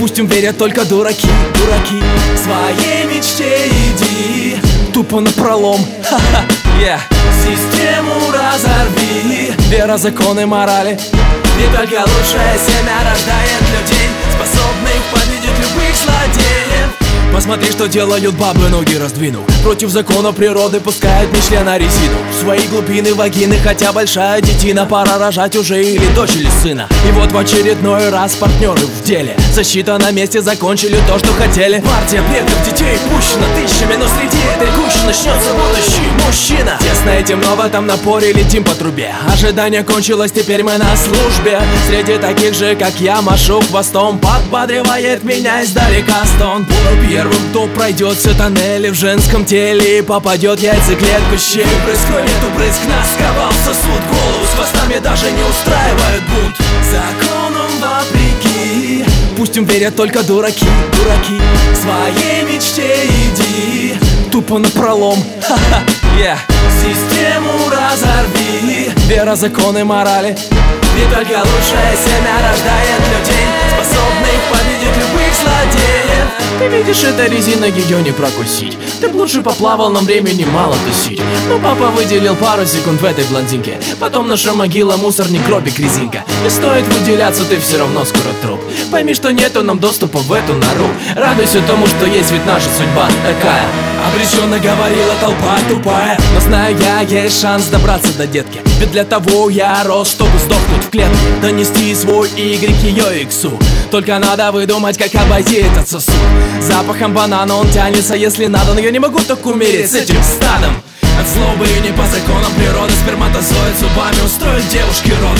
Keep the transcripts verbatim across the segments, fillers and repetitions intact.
Пусть им верят только дураки, дураки. К своей мечте иди, тупо напролом, ха-ха, yeah. Систему разорви, вера, законы, морали. Не только лучшее семя рождает людей, способных победить любых злодеев. Посмотри, что делают бабы, ноги раздвинув. Против закона природы пускают не члена резину в свои глубины вагины, хотя большая детина. Пора рожать уже или дочь, или сына. И вот в очередной раз партнеры в деле. Защита на месте, закончили то, что хотели. Партия предков детей пущена тысячами, но среди этой гущи начнется будущий мужчина. Тесно и темно в этом напоре, летим по трубе. Ожидание кончилось, теперь мы на службе. Среди таких же, как я, машу хвостом. Подбадривает меня издалека стон. Буду первым, кто пройдет все тоннели в женском теле и попадет в яйцеклетку щель. Брызг, нету брызг, нас сковал сосуд. Голову с хвостами даже не устраивает бунт. Законом вопреки, пусть им верят только дураки, дураки. К своей мечте иди, тупо напролом, ха-ха, yeah. Систему разорви, вера, законы, морали. Ведь только лучшее семя рождает людей, способных победить любых злодеев. Ты видишь, это резина, ее не прокусить. Ты б лучше поплавал, нам времени мало тусить. Но папа выделил пару секунд в этой блондинке. Потом наша могила, мусорник, гробик, резинка. Не стоит выделяться, ты все равно скоро труп. Пойми, что нету нам доступа в эту нору. Радуйся тому, что есть, ведь наша судьба такая. Обреченно говорила толпа тупая. Но знаю я, есть шанс добраться до детки. Ведь для того я рос, чтобы сдохнуть в клетке. Донести свой Y ее иксу. Только надо выдумать, как обойти этот сосуд. Запахом банана он тянется, если надо. Но я не могу так умереть с этим стадом. От злобы и не по законам природы. Сперматозоид зубами устроит девушке роды.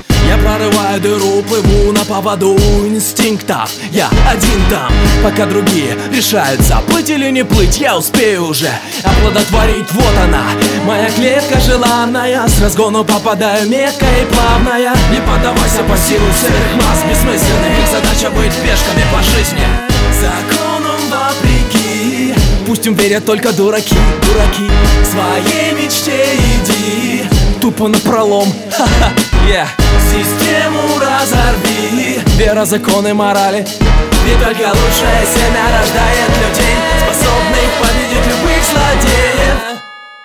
Я прорываю дыру, плыву на поводу инстинктов. Я один там, пока другие решаются, плыть или не плыть. Я успею уже оплодотворить, вот она, моя клетка желанная. С разгону попадаю метко и плавная. Не поддавайся пассиву сверхмасс бессмысленных. Их задача быть пешками по жизни. Законом вопреки, пусть им верят только дураки, дураки. К своей мечте иди, тупо напролом, ха-ха, yeah. Систему разорви, вера, законы, морали. Ведь только лучшее семя рождает людей, способных победить любых злодеев.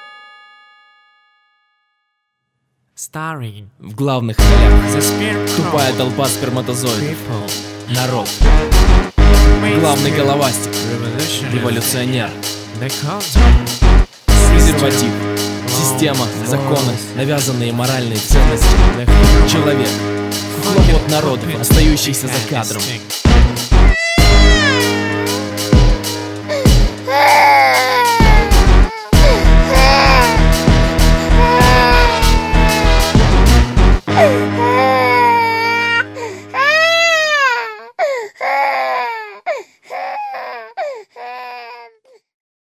Starring В главных ролях The Sperm тупая Crowd, толпа сперматозоидов, People, народ, Mainstream, главный головастик, Revolutionary, революционер, The Culture, презерватив, система, законы, навязанные моральные ценности, The Human, человек, флот народов, остающихся за кадром. Instinct.